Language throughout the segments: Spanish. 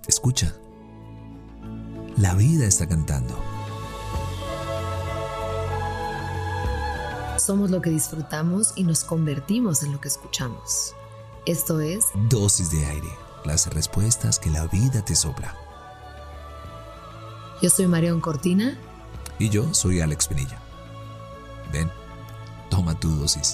Escucha. La vida está cantando. Somos lo que disfrutamos y nos convertimos en lo que escuchamos. Esto es Dosis de aire. Las respuestas que la vida te sopla. Yo soy Marión Cortina. Y yo soy Alex Pinilla. Ven, toma tu dosis.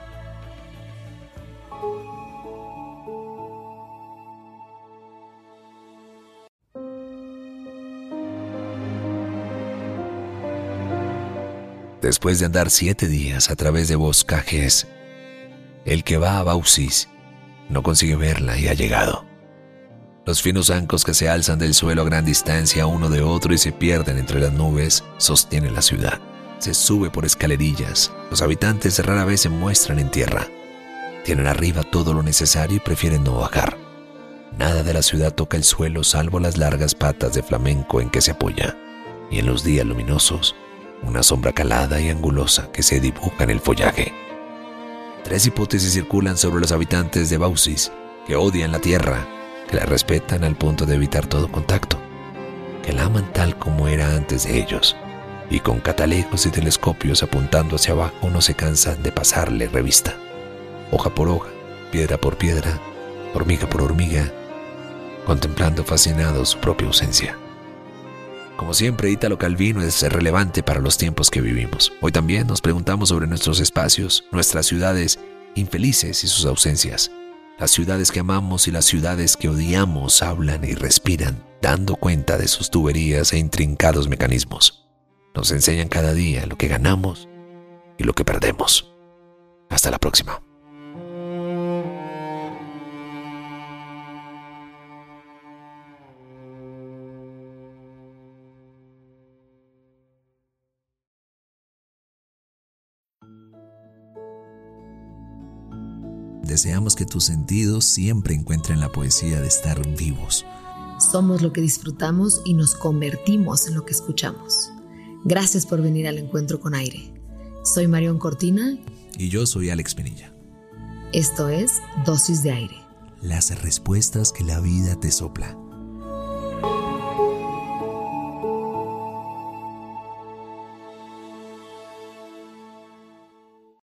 Después de andar 7 días a través de boscajes, el que va a Baucis no consigue verla y ha llegado. Los finos zancos que se alzan del suelo a gran distancia uno de otro y se pierden entre las nubes sostienen la ciudad. Se sube por escalerillas. Los habitantes rara vez se muestran en tierra. Tienen arriba todo lo necesario y prefieren no bajar. Nada de la ciudad toca el suelo salvo las largas patas de flamenco en que se apoya. Y en los días luminosos, una sombra calada y angulosa que se dibuja en el follaje. 3 hipótesis circulan sobre los habitantes de Baucis, que odian la tierra, que la respetan al punto de evitar todo contacto, que la aman tal como era antes de ellos, y con catalejos y telescopios apuntando hacia abajo no se cansan de pasarle revista, hoja por hoja, piedra por piedra, hormiga por hormiga, contemplando fascinados su propia ausencia. Como siempre, Ítalo Calvino es relevante para los tiempos que vivimos. Hoy también nos preguntamos sobre nuestros espacios, nuestras ciudades infelices y sus ausencias. Las ciudades que amamos y las ciudades que odiamos hablan y respiran, dando cuenta de sus tuberías e intrincados mecanismos. Nos enseñan cada día lo que ganamos y lo que perdemos. Hasta la próxima. Deseamos que tus sentidos siempre encuentren la poesía de estar vivos. Somos lo que disfrutamos y nos convertimos en lo que escuchamos. Gracias por venir al encuentro con aire. Soy Marión Cortina. Y yo soy Alex Pinilla. Esto es Dosis de Aire. Las respuestas que la vida te sopla.